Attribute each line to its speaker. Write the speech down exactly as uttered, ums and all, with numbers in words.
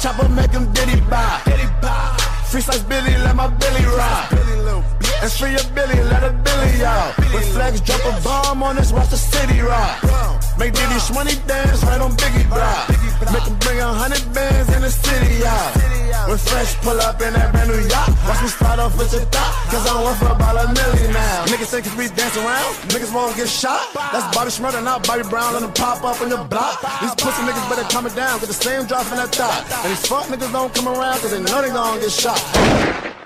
Speaker 1: chopper, make him diddy bop. Free slice Billy, let my Billy rock. And free your Billy, let a Billy out. When Flex drop a bomb on us, watch the city rock. Make Diddy Shmoney dance right on Biggie block. Make him bring a hundred bands in the city out. When Fresh pull up in that brand new yacht, watch me start off with your thought, cause I'm worth about a million now. Niggas say cause we dance around, niggas won't get shot. That's Bobby Shmurda, not Bobby Brown, let them pop up on your block. These pussy niggas better calm it down, cause the same drop in that thought. And these fuck niggas don't come around, cause they know they gon' get shot.